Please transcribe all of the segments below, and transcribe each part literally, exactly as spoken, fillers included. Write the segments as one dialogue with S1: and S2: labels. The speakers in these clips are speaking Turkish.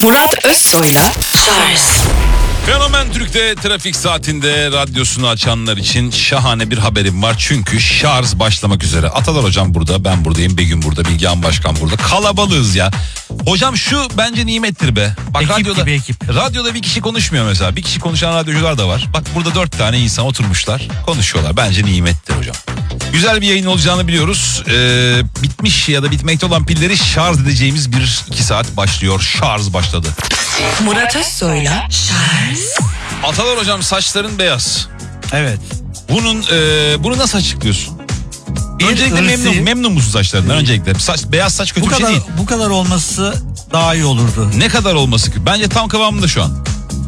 S1: Murat Özsoy'la Şarj.
S2: Fenomen Türk'te trafik saatinde radyosunu açanlar için şahane bir haberim var. Çünkü şarj başlamak üzere. Atalar hocam burada, ben buradayım, Begüm burada, Bilgehan Başkan burada. Kalabalığız ya. Hocam şu bence nimettir be. Bak
S3: ekip
S2: radyoda,
S3: gibi ekip.
S2: radyoda bir kişi konuşmuyor mesela. Bir kişi konuşan radyocular da var. Bak burada dört tane insan oturmuşlar, konuşuyorlar. Bence nimettir hocam. Güzel bir yayın olacağını biliyoruz. Ee, bitmiş ya da bitmekte olan pilleri şarj edeceğimiz bir iki saat başlıyor. Şarj başladı.
S1: Murat Özsoy'la Şarj.
S2: Atalar hocam, saçların beyaz.
S3: Evet.
S2: Bunun e, bunu nasıl açıklıyorsun?
S3: Bir
S2: Öncelikle
S3: ırsi-
S2: memnun, memnun musun saçlarından? Öncelikle saç, beyaz saç kötü
S3: Bu
S2: bir şey
S3: kadar
S2: değil.
S3: bu kadar olması daha iyi olurdu.
S2: Ne kadar olması ki? Bence tam kıvamında şu an.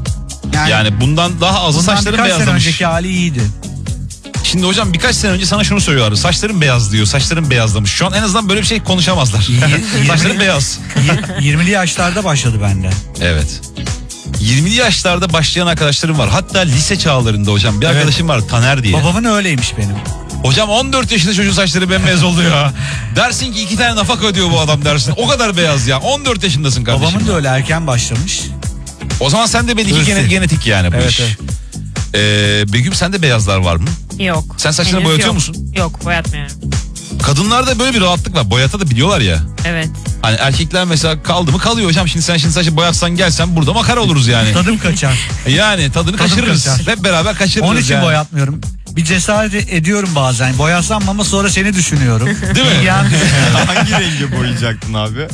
S2: Yani bundan daha azı
S3: bundan
S2: saçların
S3: birkaç sene
S2: beyazlamış.
S3: önceki hali iyiydi.
S2: Şimdi hocam birkaç sene önce sana şunu söylüyorlar. Saçların beyaz diyor. Saçların beyazlamış. Şu an en azından böyle bir şey konuşamazlar.
S3: Yirmi-
S2: Saçların beyaz.
S3: Y- yirmili yaşlarda başladı bende.
S2: Evet. yirmili yaşlarda başlayan arkadaşlarım var. Hatta lise çağlarında hocam bir
S3: Evet.
S2: arkadaşım var, Taner diye.
S3: Babamın öyleymiş benim.
S2: Hocam on dört yaşında çocuğun saçları bembeyaz oldu ya. Dersin ki iki tane nafaka ödüyor bu adam dersin. O kadar beyaz ya. on dört yaşındasın kardeşim.
S3: Babamın da öyle erken başlamış.
S2: O zaman sen de belli ki
S3: Irsi.
S2: gene- genetik yani bu
S3: Evet,
S2: iş.
S3: evet.
S2: Ee, Begüm, sende beyazlar var mı?
S4: Yok.
S2: Sen saçlarını
S4: Henüz
S2: boyatıyor
S4: yok.
S2: musun?
S4: Yok, boyatmıyorum.
S2: Kadınlarda böyle bir rahatlık var. Boyata da biliyorlar ya.
S4: Evet.
S2: Hani erkekler mesela kaldı mı kalıyor hocam. Şimdi sen şimdi saçı boyatsan gelsen burada makara oluruz yani.
S3: Tadım kaçar.
S2: Yani tadını
S3: Tadım
S2: kaçırırız.
S3: kaçar.
S2: Hep beraber kaçırırız
S3: Onun için
S2: yani.
S3: boyatmıyorum. Bir cesaret ediyorum bazen. Boyasam ama sonra seni düşünüyorum.
S2: Değil mi?
S3: Yani
S5: Hangi rengi boyayacaktın abi?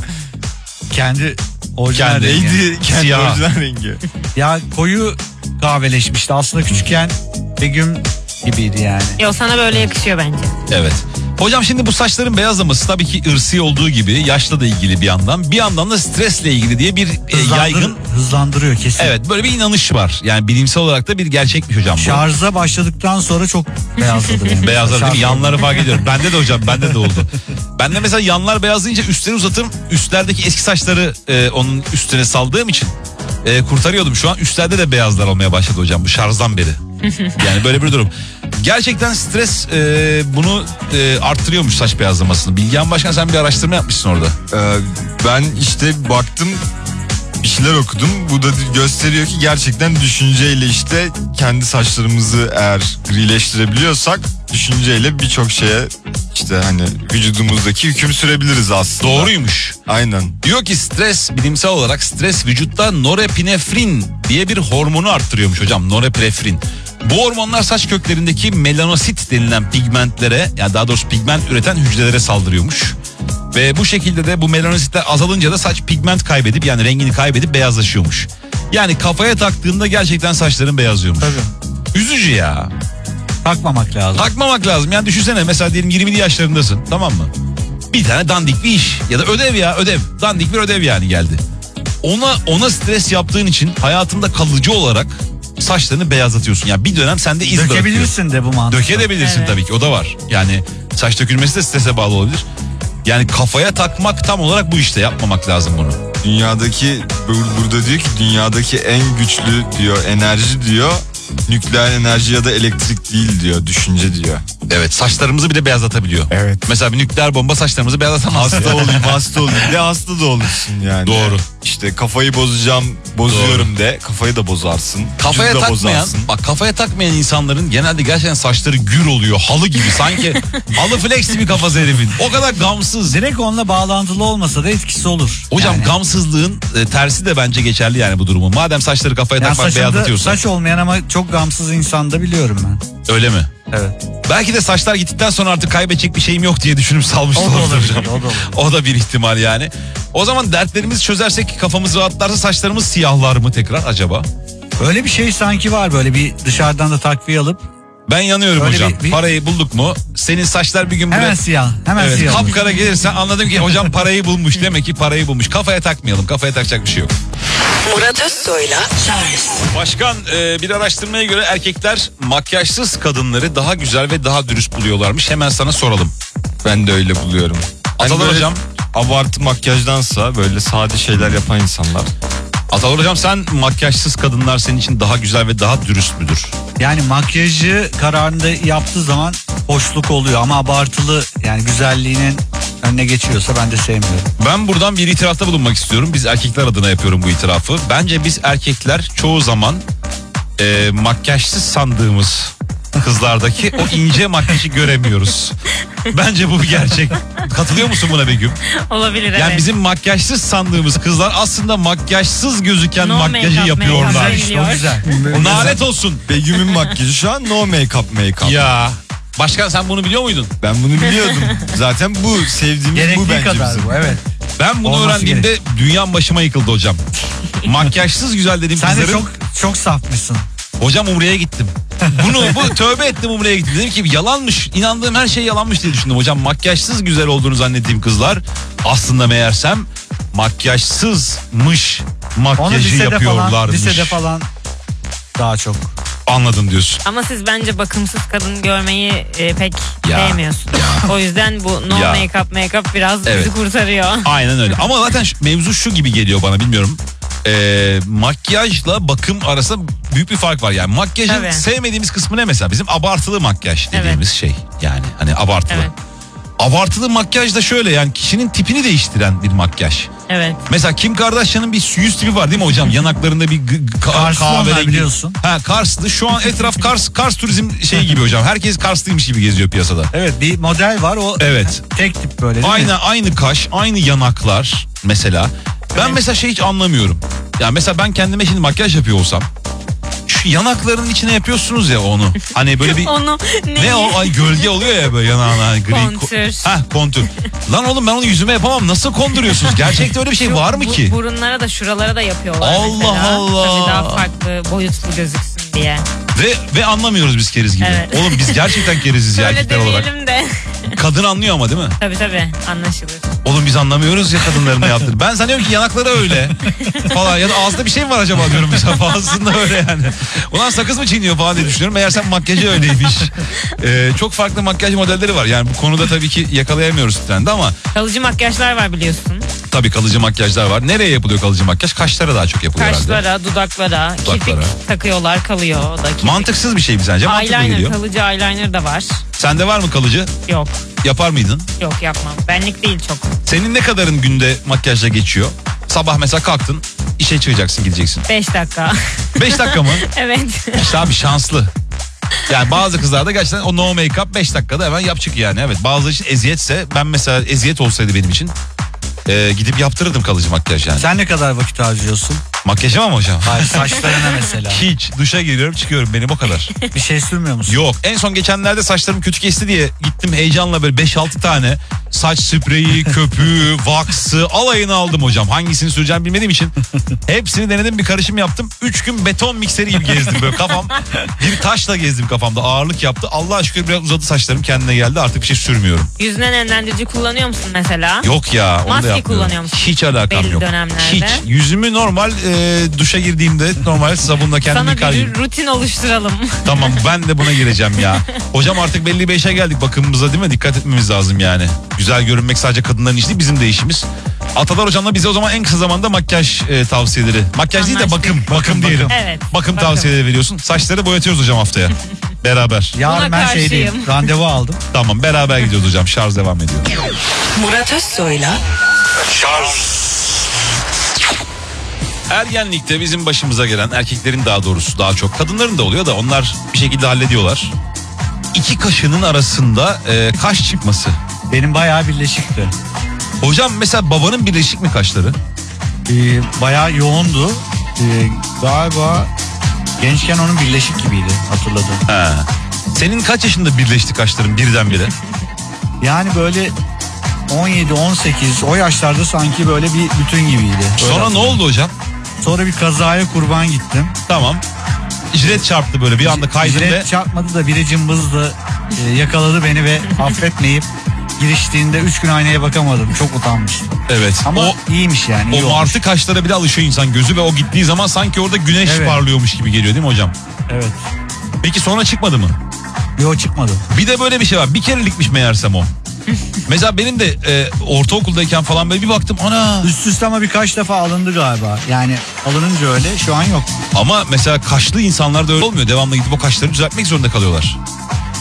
S3: kendi orijinal
S2: Kendi.
S3: rengi.
S5: Neydi kendi
S2: Siyah.
S5: orijinal rengi?
S3: Ya koyu kahveleşmişti. Aslında küçükken Begüm gibiydi yani.
S4: Yok, sana böyle yakışıyor bence.
S2: Evet. Hocam şimdi bu saçların beyazlaması tabii ki ırsi olduğu gibi yaşla da ilgili bir yandan. Bir yandan da stresle ilgili diye bir e,
S3: Hızlandır-
S2: yaygın.
S3: Hızlandırıyor kesin.
S2: Evet, böyle bir inanış var. Yani bilimsel olarak da bir gerçekmiş hocam bu.
S3: Şarja başladıktan sonra çok beyazladı benim.
S2: Beyazlar değil mi?
S3: Şarj-
S2: Yanları fark ediyorum. Bende de hocam, bende de oldu. Ben de mesela yanlar beyazlayınca üstleri uzatırım. Üstlerdeki eski saçları e, onun üstüne saldığım için e, kurtarıyordum. Şu an üstlerde de beyazlar olmaya başladı hocam bu şarjdan beri. Yani böyle bir durum. Gerçekten stres e, bunu e, arttırıyormuş saç beyazlamasını. Bilgehan Başkan, sen bir araştırma yapmışsın orada.
S5: Ee, ben işte baktım, bir şeyler okudum. Bu da gösteriyor ki gerçekten düşünceyle işte kendi saçlarımızı eğer grileştirebiliyorsak düşünceyle birçok şeye işte hani vücudumuzdaki hüküm sürebiliriz aslında.
S2: Doğruymuş.
S5: Aynen.
S2: Diyor ki stres, bilimsel olarak stres vücutta norepinefrin diye bir hormonu arttırıyormuş hocam. Norepinefrin. Bu hormonlar saç köklerindeki melanosit denilen pigmentlere, yani daha doğrusu pigment üreten hücrelere saldırıyormuş. Ve bu şekilde de bu melanositler azalınca da saç pigment kaybedip, yani rengini kaybedip beyazlaşıyormuş. Yani kafaya taktığında gerçekten saçların beyazlıyormuş.
S3: Tabii.
S2: Üzücü ya.
S3: Takmamak lazım.
S2: Takmamak lazım. Yani düşünsene, mesela diyelim yirmili yaşlarındasın, tamam mı? Bir tane dandik bir iş ya da ödev ya ödev. Dandik bir ödev yani geldi. Ona ona stres yaptığın için hayatında kalıcı olarak saçlarını beyazlatıyorsun. Yani bir dönem sende iz bırakıyor.
S3: Dökebilirsin de bu mantıkla.
S2: Dökebilirsin
S4: Evet.
S2: tabii ki, o da var. Yani saç dökülmesi de strese bağlı olabilir. Yani kafaya takmak tam olarak bu işte, yapmamak lazım bunu.
S5: Dünyadaki bur- burada diyor ki dünyadaki en güçlü diyor enerji diyor nükleer enerji ya da elektrik değil diyor, düşünce diyor.
S2: Evet, saçlarımızı bile beyazlatabiliyor.
S5: Evet.
S2: Mesela bir nükleer bomba saçlarımızı beyazlatamaz.
S5: Hasta olayım hasta olayım de hasta da olursun yani.
S2: Doğru.
S5: İşte kafayı bozacağım bozuyorum de kafayı da bozarsın.
S2: Kafaya
S5: vücudu da
S2: takmayan,
S5: bozarsın.
S2: bak kafaya takmayan insanların genelde gerçekten saçları gür oluyor. Halı gibi sanki. Halı flex gibi kafası herifin. O kadar gamsız.
S3: Direkt onunla bağlantılı olmasa da etkisi olur.
S2: Hocam
S3: Yani.
S2: gamsızlığın e, tersi de bence geçerli yani bu durumun. Madem saçları kafaya
S3: Yani
S2: takmak
S3: saçında
S2: beyazlatıyorsun.
S3: saç olmayan ama çok gamsız insan da biliyorum ben.
S2: Öyle mi?
S3: Evet.
S2: Belki de saçlar gittikten sonra artık kaybedecek bir şeyim yok diye düşünüp salmış
S3: O da
S2: olabilir
S3: olabilir,
S2: hocam.
S3: o da olabilir.
S2: O da bir ihtimal yani. O zaman dertlerimizi çözersek, kafamız rahatlarsa saçlarımız siyahlar mı tekrar acaba?
S3: Öyle bir şey sanki var, böyle bir dışarıdan da takviye alıp
S2: Ben yanıyorum
S3: Öyle
S2: hocam.
S3: bir- bir-
S2: Parayı bulduk mu? Senin saçlar bir gün
S3: hemen
S2: buraya...
S3: siyah. Hemen
S2: Evet,
S3: siyah.
S2: kapkara gelirse anladım ki hocam parayı bulmuş. Demek ki parayı bulmuş. Kafaya takmayalım. Kafaya takacak bir şey yok.
S1: Murat Özsoy'la Şarj.
S2: Başkan, e, bir araştırmaya göre erkekler makyajsız kadınları daha güzel ve daha dürüst buluyorlarmış. Hemen sana soralım.
S5: Ben de öyle buluyorum. Hani
S2: Atalar
S5: böyle
S2: hocam.
S5: abartı makyajdansa böyle sade şeyler yapan insanlar.
S2: Atalar hocam, sen makyajsız kadınlar senin için daha güzel ve daha dürüst müdür?
S3: Yani makyajı kararında yaptığı zaman hoşluk oluyor ama abartılı, yani güzelliğinin önüne geçiyorsa ben de sevmiyorum.
S2: Ben buradan bir itirafta bulunmak istiyorum. Biz erkekler adına yapıyorum bu itirafı. Bence biz erkekler çoğu zaman e, makyajsız sandığımız kızlardaki o ince makyajı göremiyoruz. Bence bu bir gerçek. Katılıyor musun buna Begüm?
S4: Olabilir
S2: Yani
S4: evet.
S2: bizim makyajsız sandığımız kızlar aslında makyajsız gözüken
S4: No
S2: makyajı
S4: make-up,
S2: yapıyorlar.
S4: make-up.
S3: İşte o güzel.
S2: Nalet olsun.
S5: Begüm'ün makyajı şu an no make-up make-up.
S2: Ya. Başkan sen bunu biliyor muydun?
S5: Ben bunu biliyordum. Zaten bu sevdiğimiz
S3: Gerektiği
S5: bu bence
S3: kadar
S5: bizim.
S3: bu, evet.
S2: Ben bunu
S3: Olması
S2: öğrendiğimde dünyam başıma yıkıldı hocam. Makyajsız güzel dediğim
S3: Sen de
S2: kızların...
S3: çok çok safmışsın.
S2: Hocam Umre'ye gittim. Bunu bu tövbe ettim Umre'ye gittim. Dedim ki yalanmış. İnandığım her şey yalanmış diye düşündüm. Hocam makyajsız güzel olduğunu zannettiğim kızlar aslında meğersem makyajsızmış.
S3: Onu
S2: Makyajı
S3: lisede falan,
S2: yapıyorlarmış.
S3: lisede falan daha çok.
S2: Anladım diyorsun.
S4: Ama siz bence bakımsız kadın görmeyi e, pek
S2: Ya,
S4: sevmiyorsunuz. O yüzden bu no
S2: Ya.
S4: make-up make-up biraz
S2: Evet.
S4: bizi kurtarıyor.
S2: Aynen öyle. Ama zaten şu- mevzu şu gibi geliyor bana, bilmiyorum. Ee, makyajla bakım arasında büyük bir fark var. Yani makyajın
S4: Tabii.
S2: sevmediğimiz kısmı ne mesela? Bizim abartılı makyaj dediğimiz şey. Yani hani abartılı.
S4: Evet.
S2: Abartılı makyaj da şöyle, yani kişinin tipini değiştiren bir makyaj.
S4: Evet.
S2: Mesela Kim Kardashian'ın bir yüz tipi var değil mi hocam? Yanaklarında bir g- g- ka-
S3: Karslı onlar
S2: kahverengi.
S3: biliyorsun.
S2: Ha, Karslı. Şu an etraf Kars Kars turizm şeyi gibi hocam. Herkes Karslıymış gibi geziyor piyasada.
S3: Evet, bir model var o.
S2: Evet.
S3: Tek tip böyle değil mi?
S2: Aynı aynı kaş, aynı yanaklar mesela. Ben
S4: Evet.
S2: mesela şey hiç anlamıyorum. Yani mesela ben kendime şimdi makyaj yapıyor olsam, şu yanakların içine yapıyorsunuz ya onu. Hani böyle bir
S4: Onu ne?
S2: ne o, ay gölge oluyor ya böyle yanağına, hani gri ko-
S4: Kontür.
S2: Heh, kontür. Lan oğlum ben onu yüzüme yapamam. Nasıl konduruyorsunuz? Gerçekte öyle bir şey
S4: Şu
S2: var mı
S4: bu-
S2: ki?
S4: Burunlara da şuralara da yapıyorlar
S2: Allah
S4: mesela.
S2: Allah.
S4: Tabii daha farklı boyutlu gözüksün diye.
S2: Ve ve anlamıyoruz biz keriz gibi.
S4: Evet.
S2: Oğlum biz gerçekten keriziz ya
S4: Öyle
S2: erkekler olarak.
S4: demeyelim de.
S2: Kadın anlıyor ama değil mi?
S4: Tabii tabii anlaşılır.
S2: Oğlum biz anlamıyoruz ya kadınların ne yaptığını. Ben sanıyorum ki yanakları öyle falan, ya da ağzında bir şey mi var acaba diyorum mesela, fazlasında öyle yani. Ulan sakız mı çiğniyor falan diye düşünüyorum. Meğersem makyajı öyleymiş. Ee, çok farklı makyaj modelleri var. Yani bu konuda tabii ki yakalayamıyoruz trendi ama
S4: Kalıcı makyajlar var biliyorsun.
S2: tabii kalıcı makyajlar var. Nereye yapılıyor kalıcı makyaj? Kaşlara daha çok yapılıyor herhalde.
S4: Kaşlara, dudaklara,
S2: Dudaklara.
S4: kirpik takıyorlar kalıyor. O da kirpik.
S2: Mantıksız bir şey mi sence? Mantıklı
S4: Eyeliner,
S2: geliyor.
S4: kalıcı eyeliner da var.
S2: Sende var mı kalıcı?
S4: Yok,
S2: Yapar mıydın?
S4: yok yapmam. Benlik değil çok.
S2: Senin ne kadarın günde makyajla geçiyor? Sabah mesela kalktın, işe çıkacaksın, gideceksin.
S4: Beş dakika.
S2: beş dakika mı?
S4: Evet.
S2: İşte abi şanslı. Yani bazı kızlarda gerçekten o no make up beş dakikada hemen yap çık yani. Evet, bazıları için eziyetse, ben mesela eziyet olsaydı benim için e, gidip yaptırırdım kalıcı makyaj yani.
S3: Sen ne kadar vakit harcıyorsun?
S2: Makyajım ama hocam.
S3: Hayır, saçlarına mesela.
S2: Hiç, duşa giriyorum çıkıyorum, benim o kadar.
S3: Bir şey sürmüyor musun?
S2: Yok, en son geçenlerde saçlarım kötü kesti diye gittim heyecanla böyle beş altı tane saç spreyi, köpüğü, vaksı alayını aldım hocam. Hangisini süreceğimi bilmediğim için hepsini denedim, bir karışım yaptım. üç gün beton mikseri gibi gezdim böyle kafam. Bir taşla gezdim kafamda, ağırlık yaptı. Allah'a şükür biraz uzadı saçlarım, kendine geldi, artık bir şey sürmüyorum.
S4: Yüzüne nemlendirici kullanıyor musun mesela?
S2: Yok ya, onu
S4: Maske
S2: da yapmıyorum.
S4: kullanıyor musun?
S2: Hiç alakam
S4: Belli
S2: yok.
S4: dönemlerde.
S2: Hiç. Yüzümü normal e, duşa girdiğimde normal sabunla kendim
S4: Sana
S2: yıkar
S4: bir
S2: gibi.
S4: rutin oluşturalım.
S2: Tamam, ben de buna gireceğim ya. Hocam artık belli bir yaşa geldik, bakımımıza değil mi? Dikkat etmemiz lazım yani. Güzel görünmek sadece kadınların işi değil, bizim de işimiz. Atalar hocamla bize o zaman en kısa zamanda makyaj e, tavsiyeleri. Makyaj değil de
S4: Anlaştık.
S2: bakım. Bakım, diyelim.
S4: Evet,
S2: Bakım
S4: bakım.
S2: tavsiyeleri veriyorsun. Saçları boyatıyoruz hocam haftaya. Beraber.
S3: Yarın
S4: Buna
S3: ben
S4: karşıyım.
S3: şeydeyim, randevu aldım.
S2: Tamam, beraber gidiyoruz hocam. Şarj devam ediyor.
S1: Murat Özsoy'la
S2: Ergenlikte bizim başımıza gelen, erkeklerin daha doğrusu daha çok, kadınların da oluyor da onlar bir şekilde hallediyorlar. İki kaşının arasında e, kaş çıkması.
S3: Benim bayağı birleşikti.
S2: Hocam mesela babanın birleşik mi kaşları?
S3: Ee, bayağı yoğundu. Ee, galiba gençken onun birleşik gibiydi, hatırladım.
S2: He. Senin kaç yaşında birleşti kaşların birdenbire?
S3: Yani böyle on yedi on sekiz o yaşlarda sanki böyle bir bütün gibiydi. Öyle
S2: Sonra ne
S3: hatırlıyorum.
S2: oldu hocam?
S3: Sonra bir kazaya kurban gittim.
S2: Tamam. Jilet çarptı böyle bir anda kaydım ve...
S3: Jilet çarpmadı da biri cımbızla e, yakaladı beni ve affetmeyip giriştiğinde üç gün aynaya bakamadım. Çok utanmıştım.
S2: Evet.
S3: Ama
S2: o
S3: iyiymiş yani. iyi
S2: o
S3: olmuş.
S2: martı kaşlara bile alışıyor insan gözü ve o gittiği zaman sanki orada güneş
S3: Evet.
S2: parlıyormuş gibi geliyor değil mi hocam?
S3: Evet.
S2: Peki sonra çıkmadı mı?
S3: Yok, çıkmadı.
S2: Bir de böyle bir şey var. Bir kerelikmiş meğersem o. Mesela benim de e, ortaokuldayken falan böyle bir baktım, ana.
S3: Üst üste ama birkaç defa alındı galiba. Yani alınınca öyle, şu an yok.
S2: Ama mesela kaşlı insanlar da öyle olmuyor. Devamlı gidip o kaşları düzeltmek zorunda kalıyorlar.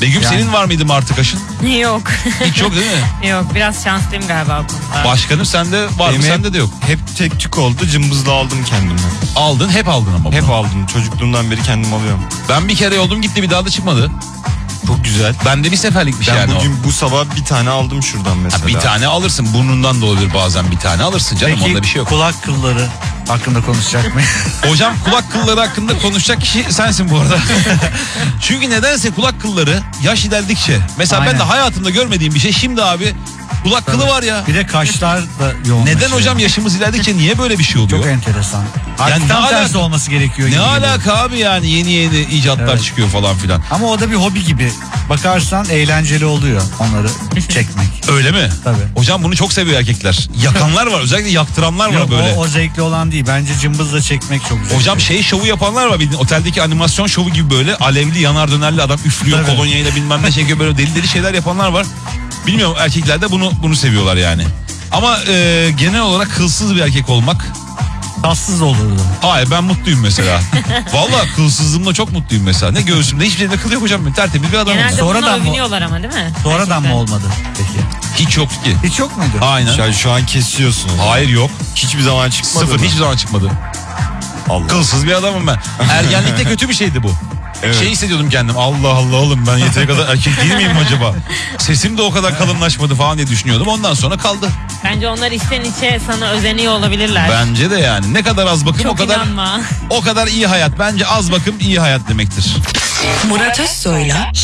S2: Begüm
S3: Yani-
S2: senin var mıydı martı kaşın?
S4: Yok.
S2: Hiç yok değil mi?
S4: Yok, biraz şanslıyım galiba o konuda.
S2: Başkanım sende var mı?
S5: Benim
S2: Sende de yok.
S5: Hep tek tük oldu, cımbızla aldım kendime.
S2: Aldın, hep aldın ama.
S5: Hep
S2: bunu.
S5: aldım, çocukluğumdan beri kendim alıyorum.
S2: Ben bir kere oldum gitti, bir daha da çıkmadı.
S5: Çok güzel.
S2: Bende bir seferlikmiş
S5: Ben
S2: yani
S5: bugün bu sabah bir tane aldım şuradan
S2: o.
S5: mesela.
S2: Ha, bir tane alırsın, burnundan da olabilir bazen, bir tane alırsın canım,
S3: Peki
S2: onda bir şey yok.
S3: kulak kılları hakkında konuşacak mı?
S2: Hocam kulak kılları hakkında konuşacak kişi sensin bu arada. Çünkü nedense kulak kılları yaş ilerledikçe. Mesela ben
S3: Aynen.
S2: de hayatımda görmediğim bir şey. Şimdi abi kulak kılı var ya.
S3: Bir de kaşlar da yoğunlaşıyor.
S2: Neden hocam yaşımız ilerledikçe niye böyle bir şey oluyor?
S3: Çok enteresan.
S2: Yani
S3: Yani
S2: ne
S3: tam
S2: alaka-
S3: tersi olması gerekiyor.
S2: Ne
S3: gibi geliyor.
S2: alaka abi yani, yeni yeni icatlar
S3: Evet.
S2: çıkıyor falan filan.
S3: Ama o da bir hobi gibi. Bakarsan eğlenceli oluyor onları çekmek.
S2: Öyle mi?
S3: Tabii.
S2: Hocam bunu çok seviyor erkekler. Yakanlar var, özellikle yaktıranlar var
S3: Yok,
S2: böyle.
S3: o, o zevkli olan değil. Bence cımbızla çekmek çok zevkli.
S2: Hocam şey şovu yapanlar var, bildiğin oteldeki animasyon şovu gibi, böyle alevli yanar dönerli adam üflüyor
S3: Tabii.
S2: kolonyayla bilmem ne çekiyor, böyle deli deli şeyler yapanlar var. Bilmiyorum, erkekler de bunu bunu seviyorlar yani. Ama e, genel olarak kılsız bir erkek olmak,
S3: tatsız olurdu.
S2: hayır ben mutluyum mesela. Vallahi kılsızlığımla çok mutluyum mesela. Ne göğsümde hiçbir şeyde kıl yok hocam, ben tertemiz bir adamım.
S4: Genelde
S3: Sonradan
S4: bununla
S3: mı-
S4: övünüyorlar ama değil mi?
S3: Sonradan
S4: Gerçekten.
S3: mı olmadı peki?
S2: Hiç yoktu ki.
S3: Hiç yok muydu?
S2: Aynen.
S5: Şu an, şu an kesiyorsun. onu.
S2: Hayır yok.
S5: Hiçbir zaman çıkmadı
S2: Sıfır,
S5: mı?
S2: hiçbir zaman çıkmadı.
S5: Allah.
S2: Kılsız bir adamım ben. Ergenlikte kötü bir şeydi bu.
S5: Evet.
S2: Şey hissediyordum kendim. Allah Allah oğlum, ben yeteri kadar erkek değil miyim acaba? Sesim de o kadar kalınlaşmadı falan diye düşünüyordum. Ondan sonra kaldı.
S4: Bence onlar içten içe sana özeniyor olabilirler.
S2: Bence de yani. Ne kadar az bakım
S4: Çok
S2: o kadar
S4: inanma.
S2: o kadar iyi hayat. Bence az bakım iyi hayat demektir.
S1: Murat Özsoy'la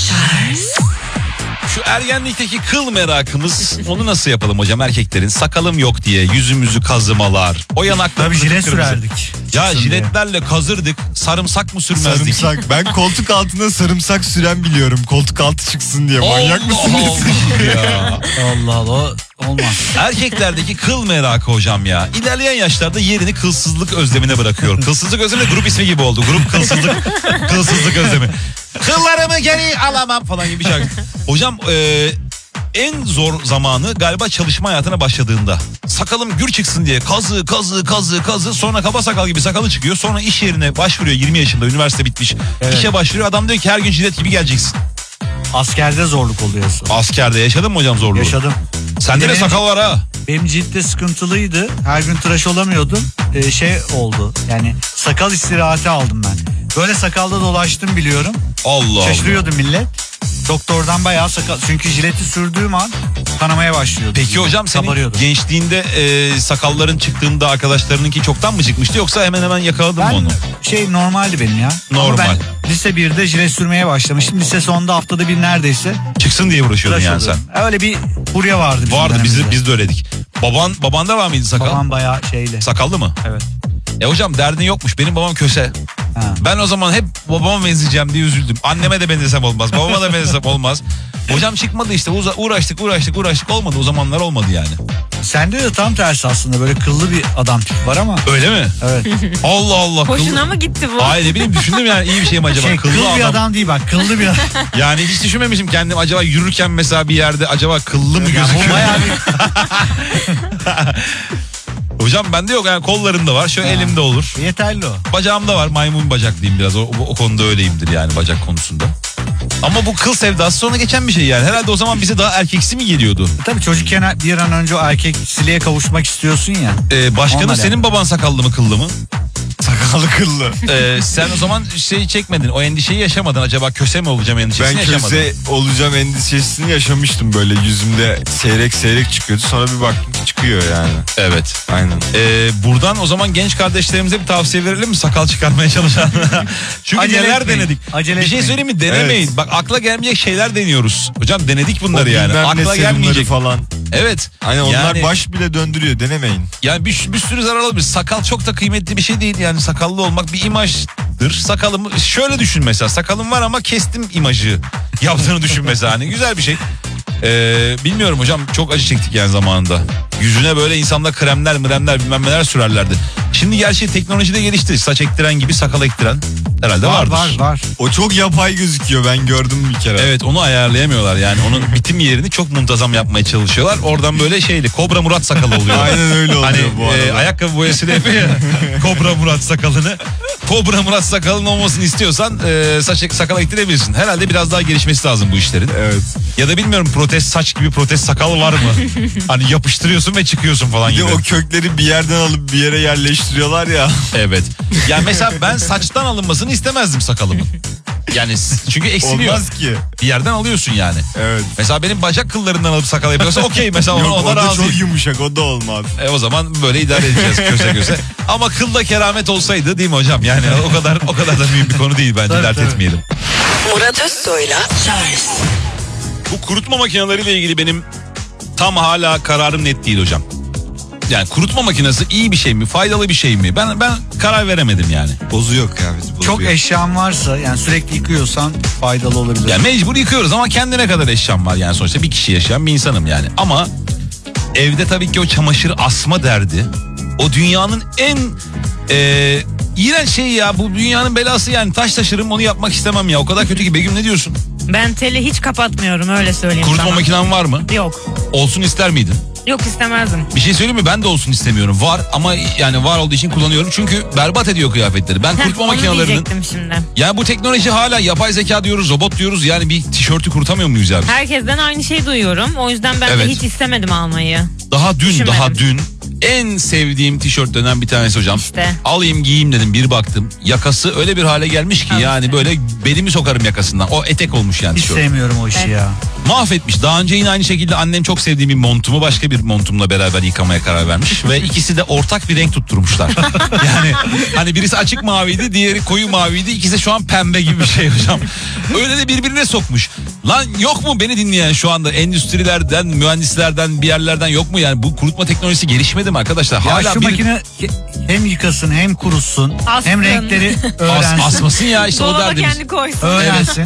S2: Şu ergenlikteki kıl merakımız, onu nasıl yapalım hocam erkeklerin? Sakalım yok diye yüzümüzü kazımalar. O yanakları
S3: Tabii jilet
S2: kırmızı.
S3: sürerdik.
S2: Ya
S3: Çıksın
S2: jiletlerle kazırdık. Sarımsak mı sürmezdik?
S5: Sarımsak. Ben koltuk altına sarımsak süren biliyorum. Koltuk altı çıksın diye. Manyak mısınız?
S2: Allah ya.
S3: Allah Allah olmaz.
S2: Erkeklerdeki kıl merakı hocam ya. İlerleyen yaşlarda yerini kılsızlık özlemine bırakıyor. Kılsızlık özlemi de grup ismi gibi oldu. Grup kılsızlık, kılsızlık özlemi. Kıllarımı geri alamam falan gibi bir şarkı. Hocam e, en zor zamanı galiba çalışma hayatına başladığında. Sakalım gür çıksın diye kazı kazı kazı kazı, sonra kaba sakal gibi sakalı çıkıyor. Sonra iş yerine başvuruyor, yirmi yaşında, üniversite bitmiş.
S3: Evet.
S2: İşe başvuruyor, adam diyor ki her gün jilet gibi geleceksin.
S3: Askerde zorluk oluyorsun.
S2: Askerde yaşadın mı hocam zorluğu?
S3: Yaşadım.
S2: Sende de
S3: Benim-
S2: sakal var ha.
S3: Benim ciltte sıkıntılıydı. Her gün tıraş olamıyordum. Ee, şey oldu. Yani sakal istirahati aldım ben. Böyle sakalda dolaştım biliyorum.
S2: Allah Allah.
S3: Şaşırıyordu millet. Doktordan bayağı sakal. Çünkü jileti sürdüğüm an kanamaya başlıyordu.
S2: Peki hocam senin
S3: Kabarıyordu.
S2: gençliğinde e, sakalların çıktığında arkadaşlarınınki çoktan mı çıkmıştı, yoksa hemen hemen yakaladın mı
S3: Ben
S2: onu?
S3: şey normaldi benim ya.
S2: Normal.
S3: Ama ben lise birde jilet sürmeye başlamıştım. Lise sonunda haftada bir neredeyse
S2: Çıksın diye uğraşıyordun
S3: tıraş
S2: yani sen.
S3: oluyordum. Öyle bir furya vardı bizim
S2: Vardı, biz,
S3: dönemimizde.
S2: biz de öyleydik. Baban babanda var mıydı sakal?
S3: Babam bayağı şeyli.
S2: Sakallı mı?
S3: Evet.
S2: E hocam derdin yokmuş. Benim babam köse.
S3: Ha.
S2: Ben o zaman hep babama benzeyeceğim diye üzüldüm. Anneme de benzesem olmaz. Babama da benzesem olmaz. Hocam çıkmadı işte. Uza- uğraştık uğraştık uğraştık olmadı. O zamanlar olmadı yani.
S3: Sende de tam tersi aslında, böyle kıllı bir adam tipi var ama.
S2: Öyle mi?
S3: Evet.
S2: Allah Allah.
S4: Hoşuna
S2: kıllı-
S4: mı gitti bu?
S2: Ay ne bileyim, düşündüm yani, iyi bir şey mi acaba?
S3: Şey,
S2: Kıllı
S3: kıllı bir
S2: adam.
S3: adam değil bak, kıllı bir adam.
S2: Yani hiç düşünmemişim kendim, acaba yürürken mesela bir yerde acaba kıllı mı
S3: Ya
S2: gözüküyor?
S3: bu bayağı bir
S2: Hocam bende yok yani, kollarımda var, şöyle elimde olur.
S3: yeterli o.
S2: Bacağımda var, maymun bacaklıyım biraz, o, o, o konuda öyleyimdir yani, bacak konusunda. Ama bu kıl sevdası sonra geçen bir şey yani. Herhalde o zaman bize daha erkeksi mi geliyordu?
S3: Tabii çocukken bir an önce o erkeksiliğe kavuşmak istiyorsun ya.
S2: Ee, başkanım
S3: Normal
S2: senin
S3: yani.
S2: baban sakallı mı kıllı mı?
S5: Sakallı kıllı.
S2: Ee, sen o zaman şey çekmedin, o endişeyi yaşamadın. Acaba köse mi olacağım endişesini
S5: Ben
S2: yaşamadın.
S5: köse olacağım endişesini yaşamıştım, böyle yüzümde seyrek seyrek çıkıyordu. Sonra bir baktım ki çıkıyor yani.
S2: Evet.
S5: Aynen.
S2: Ee, buradan o zaman genç kardeşlerimize bir tavsiye verelim mi, sakal çıkarmaya çalışan? Çünkü
S3: Acele
S2: neler
S3: etmeyin.
S2: denedik.
S3: Acele
S2: bir şey
S3: etmeyin.
S2: söyleyeyim mi? Denemeyin.
S5: Evet.
S2: Bak akla gelmeyecek şeyler deniyoruz. Hocam denedik
S5: O
S2: bunları yani.
S5: bilmem ne
S2: Akla
S5: serumları
S2: gelmeyecek.
S5: falan.
S2: Evet.
S5: Aynen, onlar
S2: Yani-
S5: baş bile döndürüyor, denemeyin.
S2: Yani bir, bir sürü zarar olabilir. Sakal çok da kıymetli bir şey değil. Yani sakallı olmak bir imajdır. Sakalım şöyle düşün mesela. Sakalım var ama kestim imajı yaptığını düşün mesela. Hani güzel bir şey. Ee, bilmiyorum hocam, çok acı çektik yani zamanında. Yüzüne böyle insanlar kremler mremler bilmem neler sürerlerdi. Şimdi gerçi teknoloji de gelişti. Saç ektiren gibi sakal ektiren herhalde
S3: Var
S2: vardır.
S3: var var.
S5: O çok yapay gözüküyor, ben gördüm bir kere.
S2: Evet, onu ayarlayamıyorlar yani. Onun bitim yerini çok muntazam yapmaya çalışıyorlar. Oradan böyle şeyli Kobra Murat sakalı oluyor.
S5: Aynen öyle oluyor
S2: Hani
S5: bu arada.
S2: e, ayakkabı boyasıyla yapıyor ya, Kobra Murat sakalını. Kobra Murat sakalın olmasını istiyorsan e, saç sakala ektirebilirsin. Herhalde biraz daha gelişmesi lazım bu işlerin.
S5: Evet.
S2: Ya da bilmiyorum protez saç gibi protez sakal var mı? Hani yapıştırıyorsun ve çıkıyorsun falan
S5: Bir de
S2: gibi.
S5: o kökleri bir yerden alıp bir yere yerleştiriyorlar ya.
S2: Evet. Yani mesela ben saçtan alınmasını istemezdim sakalımın. Yani çünkü eksiliyor.
S5: Olmaz ki.
S2: Bir yerden alıyorsun yani.
S5: Evet.
S2: Mesela benim bacak kıllarından alıp sakal yapıyorsa okey mesela
S5: Yok,
S2: ona,
S5: o
S2: ona
S5: da
S2: razıyım.
S5: çok yumuşak, o da olmaz.
S2: E o zaman böyle idare edeceğiz köse köse. Ama kılda keramet olsaydı değil mi hocam? Yani o kadar o kadar da büyük bir konu değil bence,
S3: Tabii,
S2: dert
S3: tabii.
S2: etmeyelim.
S1: Murat Özsoy'la Charles
S2: Bu kurutma makineleriyle ilgili benim tam hala kararım net değil hocam. Yani kurutma makinesi iyi bir şey mi, faydalı bir şey mi? Ben ben karar veremedim yani.
S5: Bozuyor kıyafeti, bozuyor.
S3: Çok eşyan varsa yani sürekli yıkıyorsan faydalı olabilir.
S2: Yani mecbur yıkıyoruz ama kendine kadar eşyam var yani sonuçta bir kişi yaşayan bir insanım yani. Ama evde tabii ki o çamaşır asma derdi. O dünyanın en e, iğrenç şeyi ya, bu dünyanın belası yani. Taş taşırım, onu yapmak istemem ya, o kadar kötü ki. Begüm ne diyorsun?
S4: Ben teli hiç kapatmıyorum, öyle söyleyeyim
S2: Kurutma
S4: sana.
S2: makinen var mı?
S4: Yok.
S2: Olsun ister miydin?
S4: Yok, istemezdim.
S2: Bir şey söyleyeyim mi? Ben de olsun istemiyorum. Var ama yani var olduğu için kullanıyorum. Çünkü berbat ediyor kıyafetleri. Ben
S4: Heh,
S2: kurutma
S4: onu
S2: makinelerinin...
S4: diyecektim şimdi.
S2: Yani bu teknoloji hala yapay zeka diyoruz, robot diyoruz. Yani bir tişörtü kurutamıyor muyuz ya biz?
S4: Herkesten aynı şeyi duyuyorum. O yüzden ben
S2: Evet.
S4: de hiç istemedim almayı.
S2: Daha dün,
S4: Düşünmedim.
S2: daha dün en sevdiğim tişörtlerden bir tanesi hocam.
S4: İşte.
S2: Alayım giyeyim dedim, bir baktım. Yakası öyle bir hale gelmiş ki
S4: Al
S2: yani
S4: işte.
S2: böyle belimi sokarım yakasından. O etek olmuş yani
S3: Hiç
S2: tişört.
S3: sevmiyorum o işi
S4: Evet.
S3: ya.
S2: Mahvetmiş. Daha önce yine aynı şekilde annem çok sevdiğim bir montumu başka bir montumla beraber yıkamaya karar vermiş. Ve ikisi de ortak bir renk tutturmuşlar. Yani hani birisi açık maviydi, diğeri koyu maviydi. İkisi şu an pembe gibi bir şey hocam. Öyle de birbirine sokmuş. Lan yok mu beni dinleyen şu anda endüstrilerden, mühendislerden, bir yerlerden yok mu yani? Bu kurutma teknolojisi gelişmedi mi arkadaşlar?
S3: Ya
S2: Hala
S3: şu
S2: bir...
S3: makine hem yıkasın hem kurutsun
S4: Assın.
S3: hem renkleri
S2: As,
S3: öğrensin.
S2: asmasın ya işte o
S4: Dolaba
S2: derdimiz.
S4: kendi koysun.
S3: öğrensin.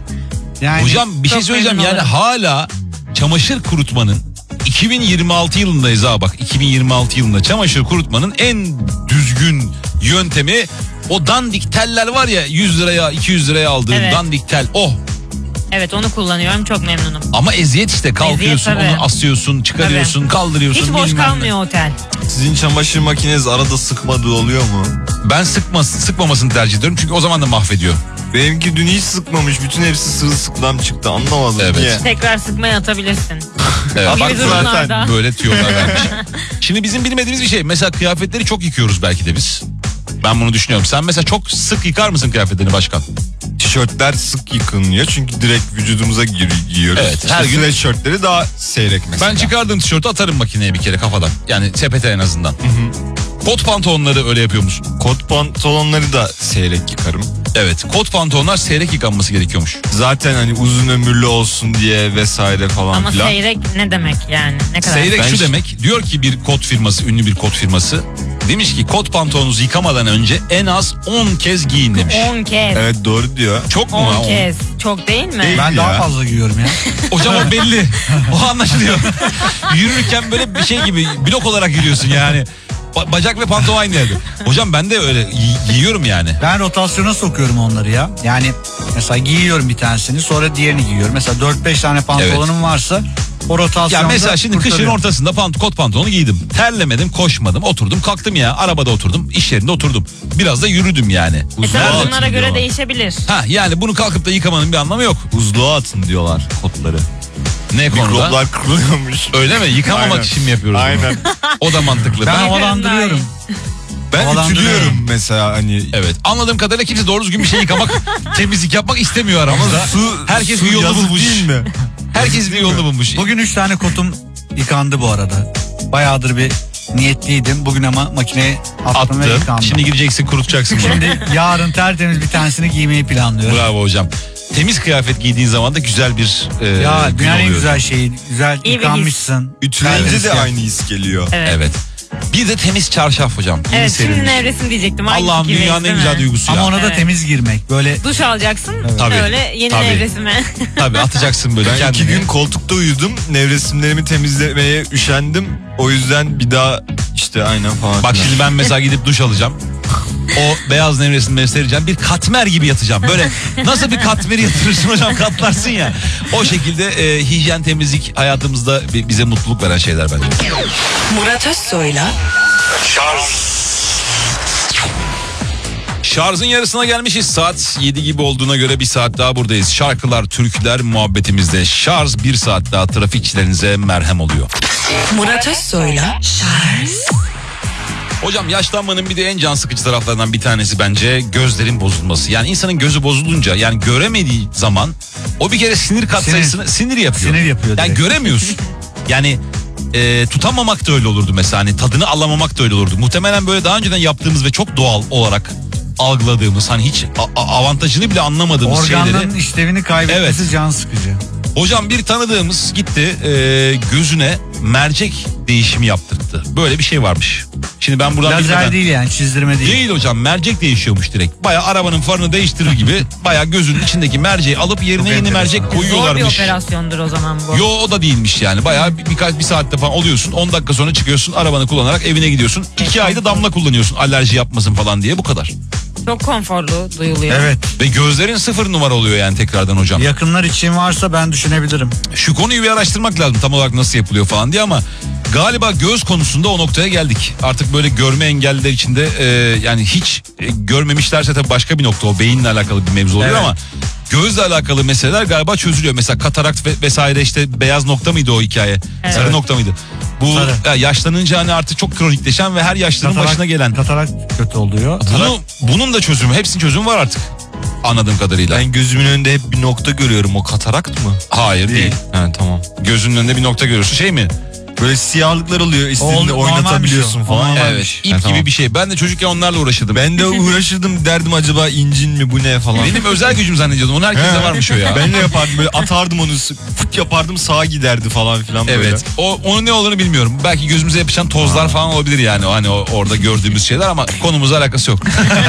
S3: Yani
S2: Hocam bir şey
S4: Çok
S2: söyleyeceğim
S4: memnun
S2: yani
S4: olurum.
S2: hala çamaşır kurutmanın iki bin yirmi altı yılındayız ha bak, iki bin yirmi altı yılında çamaşır kurutmanın en düzgün yöntemi o dandik teller var ya, yüz liraya iki yüz liraya aldığın
S4: Evet.
S2: dandik tel, oh.
S4: Evet, onu kullanıyorum, çok memnunum.
S2: Ama eziyet işte, kalkıyorsun
S4: Eziyet, tabii.
S2: onu asıyorsun, çıkarıyorsun,
S4: Tabii.
S2: kaldırıyorsun.
S4: Hiç boş
S2: bilmem ne.
S4: kalmıyor otel.
S5: Sizin çamaşır makineniz arada sıkmadığı oluyor mu?
S2: Ben sıkma, sıkmamasını tercih ediyorum çünkü o zaman da mahvediyor.
S5: Benimki dün hiç sıkmamış. Bütün hepsi sırılsıklam çıktı. Anlamadım
S2: Evet.
S5: niye.
S4: Tekrar sıkmaya atabilirsin.
S2: Evet,
S4: O
S2: bak
S4: gibi
S2: zaten
S4: durumlarda.
S2: böyle tüyolar vermiş. Şimdi bizim bilmediğimiz bir şey. Mesela kıyafetleri çok yıkıyoruz belki de biz. Ben bunu düşünüyorum. Sen mesela çok sık yıkar mısın kıyafetlerini başkan?
S5: Tişörtler sık yıkanıyor çünkü direkt vücudumuza gir- giyiyoruz.
S2: Evet,
S5: İşte
S2: her gün-
S5: sweatshirtleri daha seyrek mesela.
S2: Ben çıkardığım tişörtü atarım makineye bir kere kafadan. Yani sepete en azından. Kot pantolonları öyle yapıyor musun?
S5: Kot pantolonları da seyrek yıkarım.
S2: Evet. Kot pantolonlar seyrek yıkanması gerekiyormuş.
S5: Zaten hani uzun ömürlü olsun diye vesaire falan
S4: Ama
S5: filan.
S4: seyrek ne demek yani? Ne kadar?
S2: Seyrek
S5: Ben
S2: şu
S5: ş-
S2: demek. Diyor ki bir kot firması, ünlü bir kot firması. Demiş ki kot pantolonunuzu yıkamadan önce en az on kez giyin demiş.
S4: on kez.
S5: Evet, doğru diyor.
S2: Çok mu? ha?
S4: on kez. Çok değil mi?
S5: Değil.
S3: ben
S5: ya.
S3: daha fazla giyiyorum ya.
S2: Hocam o belli. O anlaşılıyor. Yürürken böyle bir şey gibi blok olarak yürüyorsun yani. Ba- bacak ve pantolon aynı yerde. Hocam ben de öyle gi- giyiyorum yani.
S3: Ben rotasyona sokuyorum onları ya. Yani mesela giyiyorum bir tanesini, sonra diğerini giyiyorum. Mesela dört beş tane pantolonum varsa o rotasyonda
S2: Ya mesela şimdi kışın
S3: kurtarıyorum.
S2: ortasında pant kot pantolonu giydim. Terlemedim, koşmadım, oturdum, kalktım ya. Arabada oturdum, iş yerinde oturdum. Biraz da yürüdüm yani.
S4: E
S2: Buzluğa
S4: tabii
S2: atın
S4: bunlara göre
S2: diyorlar.
S4: değişebilir.
S2: Ha yani bunu kalkıp da yıkamanın bir anlamı yok.
S5: Buzluğa atın diyorlar kotları.
S2: Ne konuda?
S5: Mikroplar kırılıyormuş.
S2: Öyle mi? Yıkamamak
S5: Aynen.
S2: için mi yapıyoruz bunu?
S5: Aynen.
S2: O da mantıklı.
S3: Ben
S2: Ben,
S3: havalandırıyorum.
S5: Ben
S3: Havalandırıyorum.
S5: ütülüyorum mesela hani.
S2: evet. Anladığım kadarıyla kimse doğru düzgün bir şey yıkamak, temizlik yapmak istemiyor aramızda.
S5: Su,
S2: Herkes
S5: su
S2: bir yolunu
S5: yazık
S2: bulmuş.
S5: değil mi?
S2: Herkes bir yolunu bulmuş.
S3: Bugün üç tane kotum yıkandı bu arada. Bayağıdır bir niyetliydim. Bugün ama makineye attım ve
S2: Attın.
S3: yıkandı.
S2: Şimdi gireceksin, kurutacaksın bunu.
S3: Şimdi yarın tertemiz bir tanesini giymeyi planlıyorum.
S2: Bravo hocam. Temiz kıyafet giydiğin zaman da güzel bir e,
S3: Ya
S2: gün
S3: dünyanın en
S2: oluyor.
S3: güzel şeyi. Güzel
S4: İyi bir
S3: yıkanmışsın.
S5: Ütüleyince
S3: Evet.
S5: de aynı his geliyor.
S4: Evet.
S2: Evet. Bir de temiz çarşaf hocam. Yeni
S4: Evet, şimdi
S2: serilmiş.
S4: nevresim diyecektim. Aynı
S2: Allah'ım
S4: fikirdeyiz,
S2: dünyanın en
S4: değil
S2: güzel
S4: mi?
S2: duygusu
S3: Ama
S2: ya.
S3: ona da
S4: Evet.
S3: temiz girmek. Böyle
S4: Duş alacaksın.
S2: Tabii,
S4: Öyle yeni
S2: tabii.
S4: nevresime.
S2: Tabii atacaksın böyle
S5: Ben
S2: kendini.
S5: iki gün koltukta uyudum. Nevresimlerimi temizlemeye üşendim. O yüzden bir daha işte aynen falan.
S2: Bak
S5: filan.
S2: şimdi ben mesela gidip duş alacağım. O beyaz nevresimleri sereceğim. Bir katmer gibi yatacağım. Böyle nasıl bir katmeri yatırırsın hocam, katlarsın ya. O şekilde e, hijyen, temizlik hayatımızda bi- bize mutluluk veren şeyler bence. Şarjın yarısına gelmişiz. Saat yedi gibi olduğuna göre bir saat daha buradayız. Şarkılar, türküler muhabbetimizde. Şarj bir saat daha trafikçilerinize merhem oluyor.
S1: Murat Özsoy'la Charles.
S2: Hocam yaşlanmanın bir de en can sıkıcı taraflarından bir tanesi bence gözlerin bozulması. Yani insanın gözü bozulunca, yani göremediği zaman o bir kere sinir katsayısını sinir, sinir yapıyor.
S3: Sinir yapıyor
S2: Yani
S3: direkt.
S2: göremiyorsun. Yani e, tutamamak da öyle olurdu mesela. Hani tadını alamamak da öyle olurdu. Muhtemelen böyle daha önceden yaptığımız ve çok doğal olarak algıladığımız, hani hiç a- a- avantajını bile anlamadığımız
S3: Organların
S2: şeyleri.
S3: işlevini kaybetmesi
S2: Evet.
S3: can sıkıcı.
S2: Hocam bir tanıdığımız gitti e, gözüne mercek değişimi yaptırdı. Böyle bir şey varmış. Şimdi ben buradan
S3: Lazer
S2: bilmeden...
S3: değil yani, çizdirme değil.
S2: Değil hocam, mercek değişiyormuş direkt. Baya arabanın farını değiştirir gibi baya gözünün içindeki merceği alıp yerine yeni
S3: enteresan.
S2: mercek
S4: Zor bir
S2: koyuyorlarmış.
S4: operasyondur o zaman bu.
S2: Yo, o da değilmiş yani. Baya bir, birkaç bir saatte falan oluyorsun. on dakika sonra çıkıyorsun, arabanı kullanarak evine gidiyorsun. iki ayda damla kullanıyorsun alerji yapmasın falan diye, bu kadar.
S4: Çok konforlu duyuluyor.
S3: Evet.
S2: Ve gözlerin sıfır numara oluyor yani tekrardan hocam.
S3: Yakınlar için varsa ben düşünebilirim.
S2: Şu konuyu bir araştırmak lazım tam olarak nasıl yapılıyor falan diye, ama galiba göz konusunda o noktaya geldik. Artık böyle görme engelliler içinde e, yani hiç e, görmemişlerse tabii başka bir nokta, o beyinle alakalı bir mevzu oluyor,
S3: Evet.
S2: ama gözle alakalı meseleler galiba çözülüyor. Mesela katarakt ve vesaire, işte beyaz nokta mıydı o hikaye?
S4: Evet.
S2: Sarı nokta mıydı? Bu
S3: Sarı.
S2: ya, yaşlanınca hani artık çok kronikleşen ve her yaşlının başına gelen.
S3: Katarak kötü oluyor.
S2: Bunu, bunun da çözümü, hepsinin çözümü var artık. Anladığım kadarıyla.
S5: Ben gözümün önünde hep bir nokta görüyorum. O katarakt mı?
S2: Hayır değil.
S3: Değil.
S5: Ha, tamam.
S2: Gözünün önünde bir nokta görüyorsun, şey mi?
S5: Böyle siyahlıklar oluyor. İstediğinde
S3: Ol-
S5: oynatabiliyorsun
S3: normalmiş o.
S5: falan.
S3: Normal.
S2: Evet. İp
S5: Ha,
S2: gibi
S5: tamam.
S2: bir şey. Ben de çocukken onlarla uğraşırdım.
S5: Ben de uğraşırdım, derdim acaba incin mi bu ne falan.
S2: Benim özel gücüm zannediyordum. Onun herkeste varmış o ya.
S5: Ben de yapardım böyle, atardım onu, fıt yapardım, sağa giderdi falan filan böyle.
S2: Evet. O onun ne olduğunu bilmiyorum. Belki gözümüze yapışan tozlar falan olabilir yani. O hani o, orada gördüğümüz şeyler, ama konumuzla alakası yok.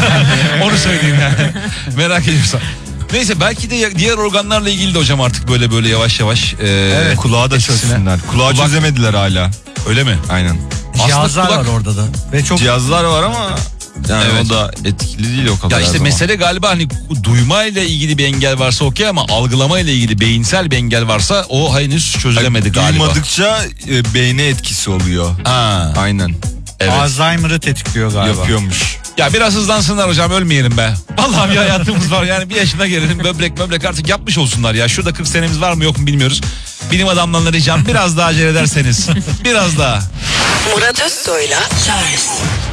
S2: Onu söyleyeyim yani. Merak ediyorsan. Neyse, belki de ya- diğer organlarla ilgili de hocam artık böyle böyle yavaş yavaş. E,
S5: Evet, kulağı da
S2: etkisine-
S5: çözsünler. Kulağı
S2: Kulak-
S5: çözemediler hala.
S2: Öyle mi?
S5: Aynen.
S3: Cihazlar
S2: kulak-
S3: var orada da. Ve çok
S5: Cihazlar var ama yani
S2: Evet.
S5: o da etkili değil o kadar.
S2: Ya işte
S5: her zaman.
S2: mesele galiba hani duyma ile ilgili bir engel varsa okey, ama algılama ile ilgili beyinsel bir engel varsa o henüz çözülemedi galiba.
S5: Duymadıkça e, beyne etkisi oluyor.
S2: Ha,
S5: Aynen.
S2: evet.
S3: Alzheimer'ı tetikliyor galiba.
S5: Yapıyormuş.
S2: Ya biraz hızlansınlar hocam, ölmeyelim be. Vallahi bir hayatımız var yani, bir yaşına gelelim, böbrek böbrek artık yapmış olsunlar ya. Şurada kırk senemiz var mı yok mu bilmiyoruz. Bilim adamlarına ricam, biraz daha acele ederseniz. Biraz daha.
S1: Murat Özsoy'la Charles.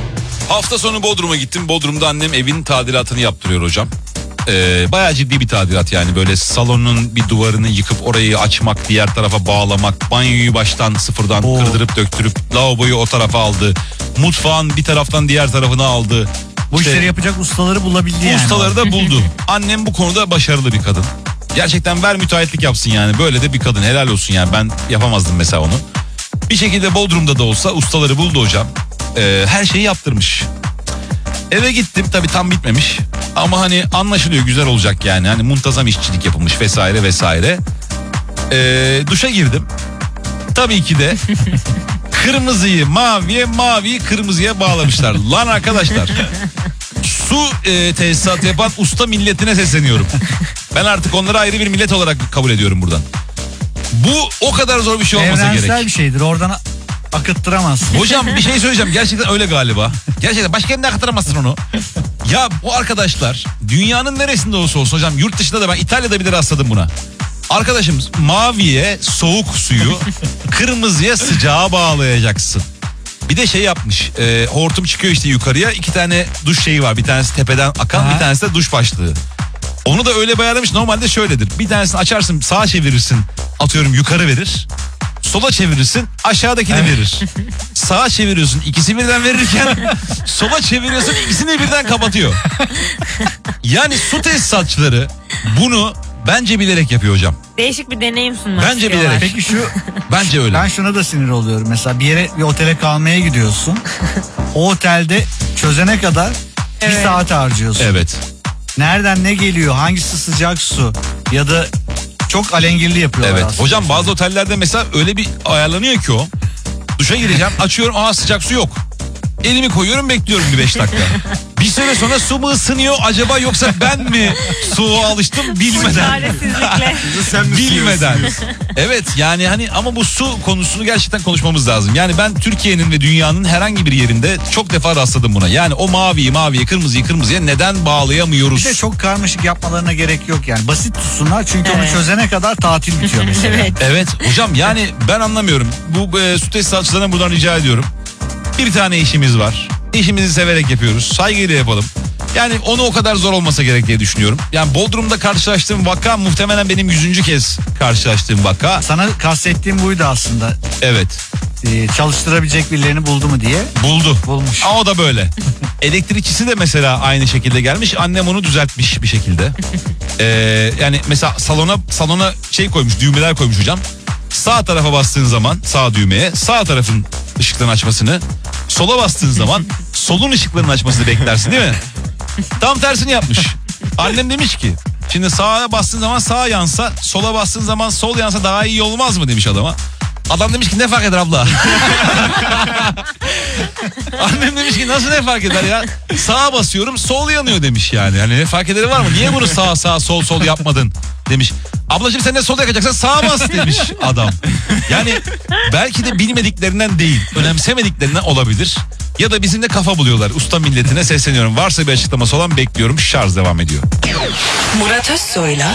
S2: Hafta sonu Bodrum'a gittim. Bodrum'da annem evin tadilatını yaptırıyor hocam. Ee, bayağı ciddi bir tadilat yani, böyle salonun bir duvarını yıkıp orayı açmak, diğer tarafa bağlamak, banyoyu baştan sıfırdan
S3: Oo.
S2: kırdırıp döktürüp lavaboyu o tarafa aldı. Mutfağın bir taraftan diğer tarafına aldı.
S3: Bu
S2: İşte
S3: işleri yapacak ustaları bulabildi yani.
S2: ustaları da buldu. Annem bu konuda başarılı bir kadın. Gerçekten ver müteahhitlik yapsın yani, böyle de bir kadın, helal olsun yani, ben yapamazdım mesela onu. Bir şekilde Bodrum'da da olsa ustaları buldu hocam. Ee, her şeyi yaptırmış. Eve gittim, tabii tam bitmemiş ama hani anlaşılıyor güzel olacak yani, hani muntazam işçilik yapılmış vesaire vesaire. Ee, duşa girdim. Tabii ki de kırmızıyı maviye, maviyi kırmızıya bağlamışlar. Lan arkadaşlar, su e, tesisatı yapan usta milletine sesleniyorum. Ben artık onları ayrı bir millet olarak kabul ediyorum buradan. Bu o kadar zor bir şey olmasa
S3: Evrensel
S2: gerek.
S3: bir şeydir. Oradan akıttıramazsın.
S2: Hocam bir şey söyleyeceğim, gerçekten öyle galiba. Gerçekten başka yerinde aktaramazsın onu. Ya bu arkadaşlar dünyanın neresinde olursa olsun hocam, yurt dışında da, ben İtalya'da bir de rastladım buna. Arkadaşım, maviye soğuk suyu, kırmızıya sıcağa bağlayacaksın. Bir de şey yapmış, e, hortum çıkıyor işte yukarıya, iki tane duş şeyi var, bir tanesi tepeden akan,
S3: Aha.
S2: bir tanesi de duş başlığı. Onu da öyle ayarlamış. Normalde şöyledir, bir tanesini açarsın, sağa çevirirsin, atıyorum yukarı verir. Sola çevirirsin, aşağıdakini verir. Sağa çeviriyorsun, ikisi birden verirken sola çeviriyorsun, ikisini birden kapatıyor. Yani su tesisatçıları bunu bence bilerek yapıyor hocam.
S4: Değişik bir deneyim sunmak
S2: Bence
S4: istiyorlar.
S2: bilerek.
S3: Peki şu,
S2: Bence öyle.
S3: ben şuna da sinir oluyorum. Mesela bir yere, bir otele kalmaya gidiyorsun. O otelde çözene kadar bir
S4: Evet.
S3: saat harcıyorsun.
S2: Evet.
S3: Nereden ne geliyor? Hangisi sıcak su? Ya da çok alengirli yapıyorlar
S2: Evet.
S3: aslında.
S2: Hocam bazı otellerde mesela öyle bir ayarlanıyor ki o. Duşa gireceğim, açıyorum, aa sıcak su yok. Elimi koyuyorum, bekliyorum bir beş dakika. Bir süre sonra su mu ısınıyor acaba, yoksa ben mi soğuğa alıştım bilmeden.
S4: Çaresizlikle.
S5: Sen mi
S2: Bilmeden.
S5: sıyıyorsun?
S2: Evet yani hani ama bu su konusunu gerçekten konuşmamız lazım. Yani ben Türkiye'nin ve dünyanın herhangi bir yerinde çok defa rastladım buna. Yani o maviyi maviye, kırmızıyı kırmızıya neden bağlayamıyoruz?
S3: Bir de çok karmaşık yapmalarına gerek yok yani. Basit tutsunlar çünkü
S4: Evet.
S3: onu çözene kadar tatil bitiyor mesela.
S4: Evet.
S2: Evet hocam, yani ben anlamıyorum. Bu e, su tesisatçılarına buradan rica ediyorum. Bir tane işimiz var. İşimizi severek yapıyoruz. Saygıyla yapalım. Yani onu o kadar zor olmasa gerek diye düşünüyorum. Yani Bodrum'da karşılaştığım vaka muhtemelen benim yüzüncü kez karşılaştığım vaka.
S3: Sana kastettiğim buydu aslında.
S2: Evet.
S3: Ee, çalıştırabilecek birilerini buldu mu diye.
S2: Buldu.
S3: Bulmuş.
S2: Aa, o da böyle. Elektrikçisi de mesela aynı şekilde gelmiş. Annem onu düzeltmiş bir şekilde. Ee, yani mesela salona salona şey koymuş, düğmeler koymuş hocam. Sağ tarafa bastığın zaman sağ düğmeye sağ tarafın ışıklarını açmasını, sola bastığın zaman solun ışıklarını açmasını beklersin değil mi? Tam tersini yapmış. Annem demiş ki şimdi sağa bastığın zaman sağ yansa, sola bastığın zaman sol yansa daha iyi olmaz mı demiş adama. Adam demiş ki ne fark eder abla? Annem demiş ki nasıl ne fark eder ya? Sağa basıyorum sol yanıyor demiş yani. Hani ne fark ederi var mı? Niye bunu sağ sağ sol sol yapmadın demiş. Ablacığım sen de sol yakacaksan sağa bas demiş adam. Yani belki de bilmediklerinden değil, önemsemediklerinden olabilir. Ya da bizimle kafa buluyorlar. Usta milletine sesleniyorum. Varsa bir açıklaması olan bekliyorum. Şarj devam ediyor.
S1: Murat Özsoy'la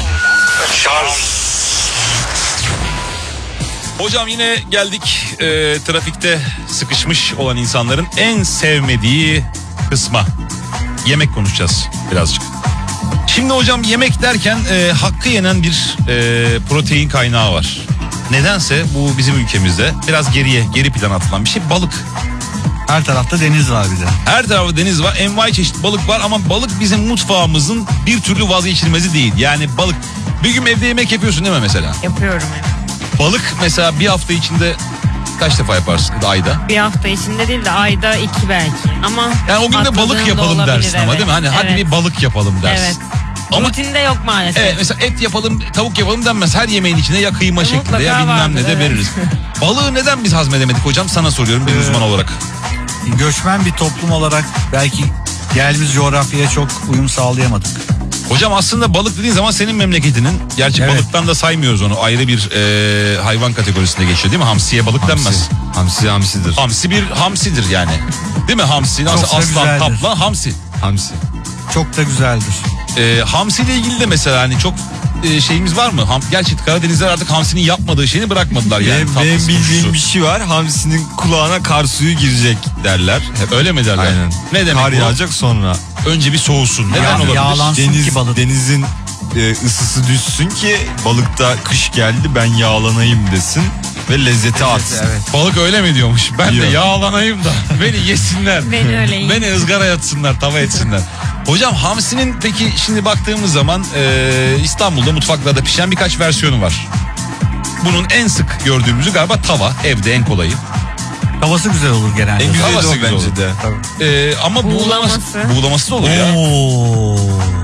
S2: Hocam yine geldik e, trafikte sıkışmış olan insanların en sevmediği kısma. Yemek konuşacağız birazcık. Şimdi hocam yemek derken e, hakkı yenen bir e, protein kaynağı var. Nedense bu bizim ülkemizde biraz geriye, geri plan atılan bir şey, balık.
S3: Her tarafta deniz var bir de.
S2: Her tarafta deniz var, envai çeşit balık var ama balık bizim mutfağımızın bir türlü vazgeçilmezi değil. Yani balık, bir gün evde yemek yapıyorsun değil mi mesela?
S4: Yapıyorum evet.
S2: Balık mesela bir hafta içinde kaç defa yaparsın ya da ayda?
S4: Bir hafta içinde değil de ayda iki belki. Ama
S2: Yani o gün de balık
S4: atladığım da
S2: yapalım
S4: olabilir,
S2: dersin ama
S4: evet.
S2: değil mi? Hani hadi
S4: Evet.
S2: bir balık yapalım dersin.
S4: Evet.
S2: Ama
S4: Rutinde yok maalesef.
S2: evet, mesela et yapalım, tavuk yapalım denmez. Her yemeğin içine ya kıyma
S4: E,
S2: şeklinde ya
S4: mutlaka
S2: bilmem
S4: vardır,
S2: ne de
S4: evet.
S2: veririz. Balığı neden biz hazmedemedik hocam? Sana soruyorum bir
S3: Ee,
S2: uzman olarak.
S3: Göçmen bir toplum olarak belki geldiğimiz coğrafyaya çok uyum sağlayamadık.
S2: Hocam aslında balık dediğin zaman senin memleketinin, gerçi
S3: Evet.
S2: balıktan da saymıyoruz onu, ayrı bir e, hayvan kategorisinde geçiyor değil mi? Hamsiye balık denmez.
S5: Hamsi hamsidir.
S2: Hamsi bir hamsidir yani. Değil mi hamsi? Nasıl
S3: Çok da
S2: aslan,
S3: güzeldir.
S2: kaplan, hamsi.
S5: Hamsi.
S3: Çok da güzeldir.
S2: E, hamsi ile ilgili de mesela hani çok e, şeyimiz var mı? Ham, gerçi Karadenizler artık hamsinin yapmadığı şeyini bırakmadılar yani.
S5: Benim,
S2: Tatlısı,
S5: benim bildiğim
S2: turşusu.
S5: bir şey var. Hamsinin kulağına kar suyu girecek derler. Hep
S2: Öyle mi derler?
S5: aynen.
S2: Ne demek
S5: Kar
S2: bu?
S5: yağacak sonra.
S2: Önce bir soğusun. Neden
S3: Ya-
S2: olabilir?
S3: yağlansın
S5: Deniz,
S3: ki balık.
S5: denizin e, ısısı düşsün ki balıkta kış geldi ben yağlanayım desin ve lezzeti artsın.
S3: Evet.
S2: Balık öyle mi diyormuş? Ben de
S5: Diyor.
S2: yağlanayım da beni yesinler.
S4: Beni öyle yiyin.
S2: Beni ızgara yatsınlar, tava etsinler. Hocam hamsinin peki şimdi baktığımız zaman e, İstanbul'da mutfaklarda pişen birkaç versiyonu var. Bunun en sık gördüğümüzü galiba tava, evde en kolayı.
S3: Havası güzel olur genelde.
S5: En güzeli
S2: Havası
S5: o
S2: güzel
S5: bence
S2: olur.
S5: de.
S2: E, ama buğulaması.
S4: Buğulaması.
S2: Buğulaması da olur ya.
S3: Oo.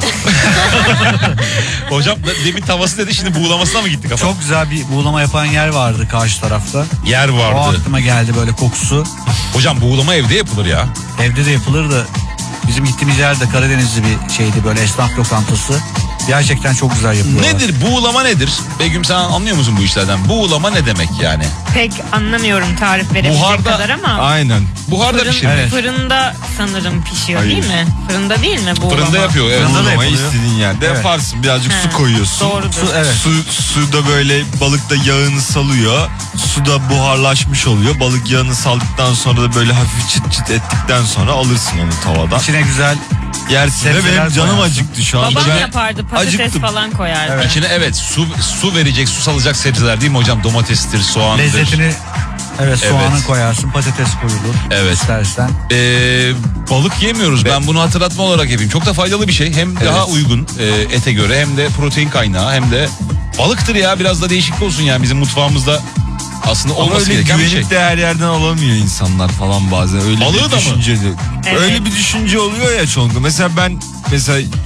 S2: Hocam da- demin tavası dedi, şimdi buğulamasına mı gitti kafa?
S3: Çok güzel bir buğulama yapan yer vardı karşı tarafta.
S2: Yer
S3: O
S2: vardı.
S3: aklıma geldi böyle kokusu.
S2: Hocam buğulama evde yapılır ya.
S3: Evde de yapılır da bizim gittiğimiz yerde Karadenizli bir şeydi, böyle esnaf lokantası. Gerçekten çok güzel yapıyorlar.
S2: Nedir buğulama nedir? Begüm sen anlıyor musun bu işlerden? Buğulama ne demek yani?
S4: Pek anlamıyorum tarif verebilecek
S2: Buharda-
S4: kadar ama.
S5: Aynen.
S2: Buharda
S4: Fırın,
S2: pişirmek.
S3: Evet.
S4: Fırında sanırım pişiyor
S5: Hayır.
S4: değil mi? Fırında değil mi bu?
S2: Fırında yapıyor evet.
S3: Fırında da
S5: Buğulamayı
S3: yapılıyor.
S5: istediğin yerde
S3: Evet.
S5: yaparsın. Birazcık
S4: He,
S5: su koyuyorsun.
S4: doğrudur.
S3: Su, evet.
S5: Su, suda böyle balık da yağını salıyor. Suda buharlaşmış oluyor. Balık yağını saldıktan sonra da böyle hafif çıt çıt ettikten sonra alırsın onu tavadan.
S3: İçine güzel
S5: Yersin ve
S3: sebzeler
S5: benim canım
S3: koyarsın.
S5: acıktı şu anda.
S4: Babam
S5: Ben
S4: yapardı, patates
S5: acıktım.
S4: falan koyardı.
S3: Evet.
S2: İçine evet su su verecek, su salacak sebzeler değil mi hocam? Domatestir, soğandır.
S3: lezzetini, evet soğanı
S2: Evet.
S3: koyarsın, patates koyulur.
S2: Evet.
S3: İstersen.
S2: Ee, balık yemiyoruz. Ben bunu hatırlatma olarak yapayım. Çok da faydalı bir şey. Hem daha uygun e, ete göre, hem de protein kaynağı, hem de balıktır ya. Biraz da değişik olsun yani bizim mutfağımızda. Aslında
S5: Ama
S2: olması
S5: öyle
S2: gereken bir
S5: güvenip
S2: şey.
S5: de her yerden alamıyor insanlar falan bazen. Öyle
S2: Balığı
S5: bir
S2: da mı?
S5: düşünce de-
S4: Evet.
S5: Öyle bir düşünce oluyor ya çoğunlukla. Mesela ben mesela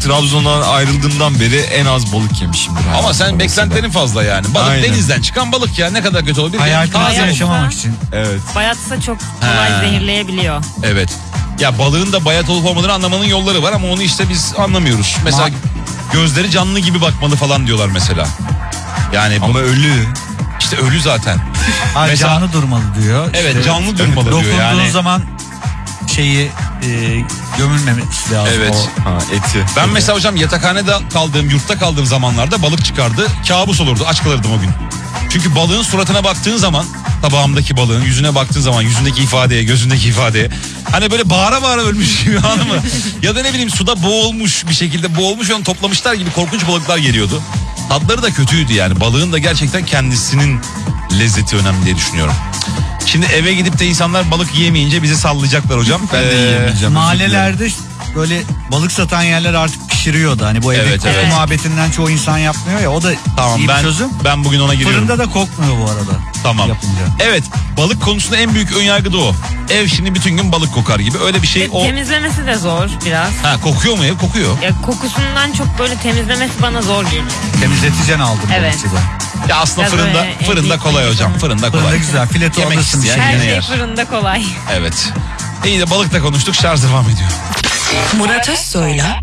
S5: Trabzon'dan ayrıldığımdan beri en az balık yemişimdir.
S2: Ama
S5: hayatımda
S2: sen
S5: mesela.
S2: beklentilerin fazla yani. Balık
S5: Aynen.
S2: denizden çıkan balık ya, ne kadar kötü olabilir.
S3: Hayal
S2: Yani taze
S3: kırıklığı
S2: balık.
S3: yaşamamak için.
S5: Evet.
S4: Bayatsa çok kolay
S2: Ha.
S4: zehirleyebiliyor.
S2: Evet. Ya balığın da bayat olup olmadığını anlamanın yolları var ama onu işte biz anlamıyoruz. Mesela
S3: Ma-
S2: gözleri canlı gibi bakmalı falan diyorlar mesela. Yani bu
S5: Ama ölü.
S2: işte ölü zaten.
S3: Ha,
S2: Mesela-
S3: canlı durmalı diyor.
S2: Evet,
S3: İşte
S2: canlı durmalı diyor
S3: dokunduğun
S2: yani.
S3: zaman şeyi e, gömülmemesi lazım.
S2: Evet.
S3: O.
S5: Ha, eti.
S2: Ben mesela hocam yatakhanede kaldığım, yurtta kaldığım zamanlarda balık çıkardı. Kabus olurdu, aç kalırdım o gün. Çünkü balığın suratına baktığın zaman, tabağımdaki balığın yüzüne baktığın zaman, yüzündeki ifadeye, gözündeki ifadeye, hani böyle bağıra bağıra ölmüş gibi, anladın mı? Ya da ne bileyim suda boğulmuş bir şekilde, boğulmuş ve onu toplamışlar gibi korkunç balıklar geliyordu. Tadları da kötüydü yani. Balığın da gerçekten kendisinin lezzeti önemli diye düşünüyorum. Şimdi eve gidip de insanlar balık yiyemeyince bizi sallayacaklar hocam.
S5: Ben de
S2: Ee,
S5: yiyemeyeceğim.
S3: Mahallelerde böyle balık satan yerler artık pişiriyordu. Hani bu evde
S2: Evet,
S3: koku
S2: evet.
S3: muhabbetinden çoğu insan yapmıyor ya. O da
S2: Tamam,
S3: iyi bir
S2: ben
S3: çözüm.
S2: ben bugün ona giriyorum.
S3: Fırında da kokmuyor bu arada.
S2: Tamam.
S3: Yapınca.
S2: Evet, balık konusunda en büyük önyargı da o. Ev şimdi bütün gün balık kokar gibi. Öyle bir şey
S4: Ve
S2: o.
S4: temizlemesi de zor biraz.
S2: Ha, kokuyor mu ev? Kokuyor.
S4: Ya kokusundan çok böyle temizlemesi bana zor geliyor.
S3: Temizleteceksin aldım
S4: Evet.
S3: balıkçıdan.
S2: Ya aslında
S4: Biraz
S2: fırında
S4: böyle
S2: fırında
S4: ev
S2: kolay hocam.
S4: yıkayıcı
S2: Fırında kolay.
S3: Fırında güzel. Fileto
S2: Yemek
S3: alırsın.
S2: isteyen
S3: şey.
S4: Her
S2: yine
S4: şey
S2: yer.
S4: fırında kolay.
S2: Evet. İyi de balıkla konuştuk. Şarj devam ediyor.
S1: Murat Özsoy'la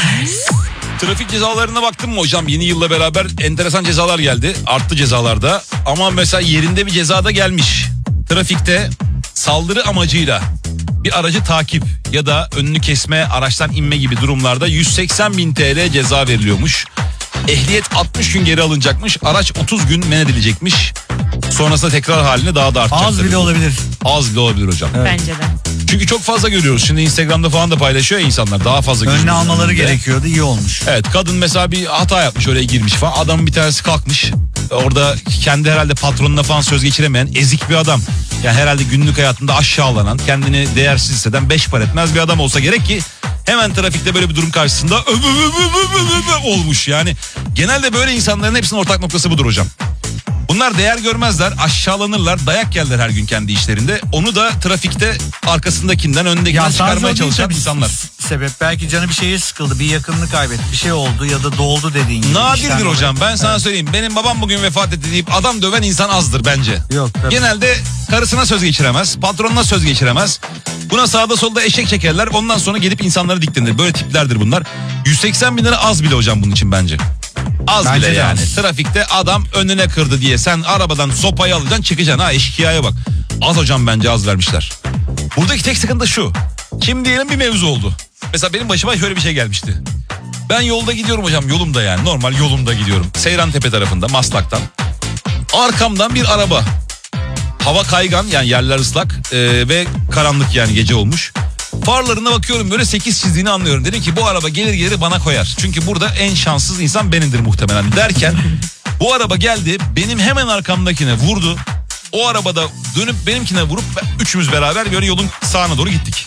S2: Trafik cezalarına baktın mı hocam? Yeni yılla beraber enteresan cezalar geldi. Arttı cezalarda. Ama mesela yerinde bir ceza da gelmiş. Trafikte saldırı amacıyla bir aracı takip ya da önünü kesme, araçtan inme gibi durumlarda yüz seksen bin T L ceza veriliyormuş. Ehliyet altmış gün geri alınacakmış. Araç otuz gün men edilecekmiş. Sonrasında tekrar haline daha da artacak.
S3: Az
S2: tabii
S3: bile
S2: bu.
S3: olabilir.
S2: Az bile olabilir hocam.
S4: Bence de.
S2: Çünkü çok fazla görüyoruz. Şimdi Instagram'da falan da paylaşıyor ya insanlar. Daha fazla
S3: Önüne
S2: gözümüzün
S3: almaları
S2: önünde.
S3: gerekiyordu. İyi olmuş.
S2: Evet, kadın mesela bir hata yapmış, oraya girmiş falan. Adamın bir tanesi kalkmış. Orada kendi herhalde patronuna falan söz geçiremeyen ezik bir adam. Yani herhalde günlük hayatında aşağılanan, kendini değersiz hisseden, beş para etmez bir adam olsa gerek ki hemen trafikte böyle bir durum karşısında ö- ö- ö- ö- ö- ö- olmuş. Yani genelde böyle insanların hepsinin ortak noktası budur hocam. Bunlar değer görmezler, aşağılanırlar, dayak yerler her gün kendi işlerinde. Onu da trafikte arkasındakinden, önündekinden
S3: sadece o
S2: çıkarmaya
S3: değil
S2: çalışan
S3: tabii
S2: insanlar.
S3: Sebep belki canı bir şeye sıkıldı, bir yakınını kaybetti, bir şey oldu ya da doldu dediğin gibi.
S2: Nadirdir
S3: İşten
S2: hocam,
S3: dolayı.
S2: ben sana söyleyeyim. Benim babam bugün vefat etti deyip adam döven insan azdır bence.
S3: Yok, tabii.
S2: Genelde karısına söz geçiremez, patronuna söz geçiremez. Buna sağda solda eşek çekerler, ondan sonra gelip insanlara diklenir. Böyle tiplerdir bunlar. yüz seksen bin lira az bile hocam bunun için bence. Az
S3: Bence
S2: bile
S3: de
S2: yani.
S3: az.
S2: Trafikte adam önüne kırdı diye sen arabadan sopayı alacaksın, çıkacaksın. Ha, eşkıyaya bak. Az hocam, bence az vermişler. Buradaki tek sıkıntı şu. Şimdi diyelim bir mevzu oldu. Mesela benim başıma şöyle bir şey gelmişti. Ben yolda gidiyorum hocam, yolumda yani normal yolumda gidiyorum. Seyrantepe tarafında, Maslak'tan. Arkamdan bir araba. Hava kaygan, yani yerler ıslak ee, ve karanlık, yani gece olmuş. Farlarına bakıyorum, böyle sekiz çizdiğini anlıyorum. Dedim ki bu araba gelir gelir bana koyar. Çünkü burada en şanssız insan benimdir muhtemelen derken bu araba geldi, benim hemen arkamdakine vurdu. O arabada dönüp benimkine vurup üçümüz beraber böyle yolun sağına doğru gittik.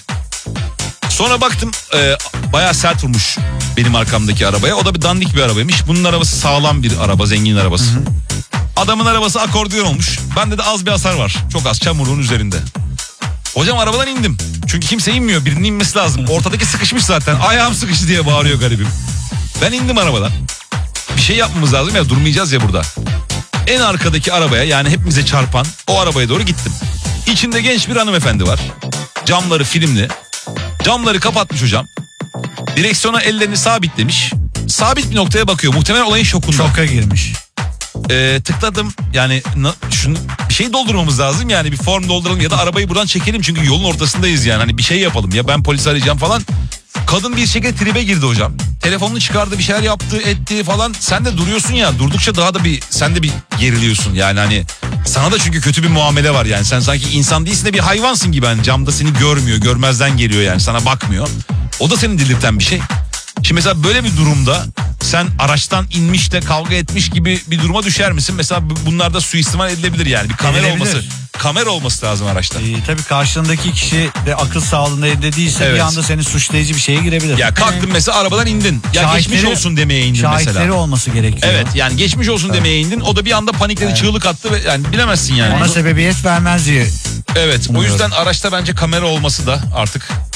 S2: Sonra baktım e, bayağı sert vurmuş benim arkamdaki arabaya. O da bir dandik bir arabaymış. Bunun arabası sağlam bir araba, zengin arabası. Hı hı. Adamın arabası akordeon olmuş. Bende de az bir hasar var. Çok az, çamurluğun üzerinde. Hocam arabadan indim. Çünkü kimse inmiyor. Birinin inmesi lazım. Ortadaki sıkışmış zaten. Ayağım sıkıştı diye bağırıyor garibim. Ben indim arabadan. Bir şey yapmamız lazım ya, durmayacağız ya burada. En arkadaki arabaya, yani hepimize çarpan o arabaya doğru gittim. İçinde genç bir hanımefendi var. Camları filmli. Camları kapatmış hocam. Direksiyona ellerini sabitlemiş. Sabit bir noktaya bakıyor. Muhtemelen olayın şokunda.
S3: Şoka girmiş.
S2: Ee, tıkladım. Yani na, şunu bir şey doldurmamız lazım. Yani bir form dolduralım ya da arabayı buradan çekelim. Çünkü yolun ortasındayız yani. Hani bir şey yapalım ya, ben polisi arayacağım falan. Kadın bir şekilde tribe girdi hocam. Telefonunu çıkardı, bir şeyler yaptı, etti falan. Sen de duruyorsun ya. Durdukça daha da bir, sen de bir geriliyorsun. Yani hani sana da çünkü kötü bir muamele var yani. Sen sanki insan değilsin de bir hayvansın gibi. Yani camda seni görmüyor, görmezden geliyor yani. Sana bakmıyor. O da seni delirten bir şey. Şimdi mesela böyle bir durumda sen araçtan inmiş de kavga etmiş gibi bir duruma düşer misin? Mesela bunlarda suistimal edilebilir yani. Bir kamera
S3: Edilebilir.
S2: olması. Kamera olması lazım araçta.
S3: Ee, tabii karşındaki kişi de akıl sağlığında elde değilse
S2: Evet.
S3: bir anda seni suçlayıcı bir şeye girebilir.
S2: Ya kalktın mesela arabadan indin. Ya
S3: Şahitleri-
S2: geçmiş olsun demeye indin
S3: Şahitleri
S2: mesela.
S3: olması gerekiyor.
S2: Evet, yani geçmiş olsun demeye indin. O da bir anda panikledi, çığlık attı ve yani bilemezsin yani.
S3: Ona sebebiyet vermez diye.
S2: Evet, o
S3: Umuyorum.
S2: yüzden araçta bence kamera olması da artık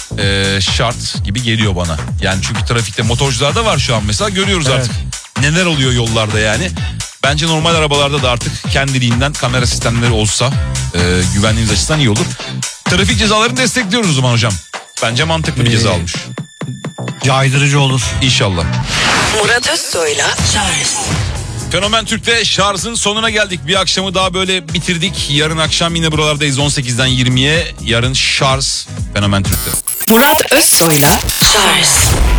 S2: e, şart gibi geliyor bana. Yani çünkü trafikte motorcularda var şu an mesela, görüyoruz
S3: Evet.
S2: artık neler oluyor yollarda yani. Bence normal arabalarda da artık kendiliğinden kamera sistemleri olsa e, güvenliğimiz açısından iyi olur. Trafik cezalarını destekliyoruz o zaman hocam. Bence mantıklı bir
S3: Ee,
S2: ceza olmuş.
S3: Caydırıcı olur.
S2: İnşallah.
S1: Murat Özsoy'la Charles
S2: Fenomen Türk'te şarjın sonuna geldik. Bir akşamı daha böyle bitirdik. Yarın akşam yine buralardayız on sekizden yirmiye. Yarın şarj Fenomen Türk'te.
S1: Murat Özsoy'la Charles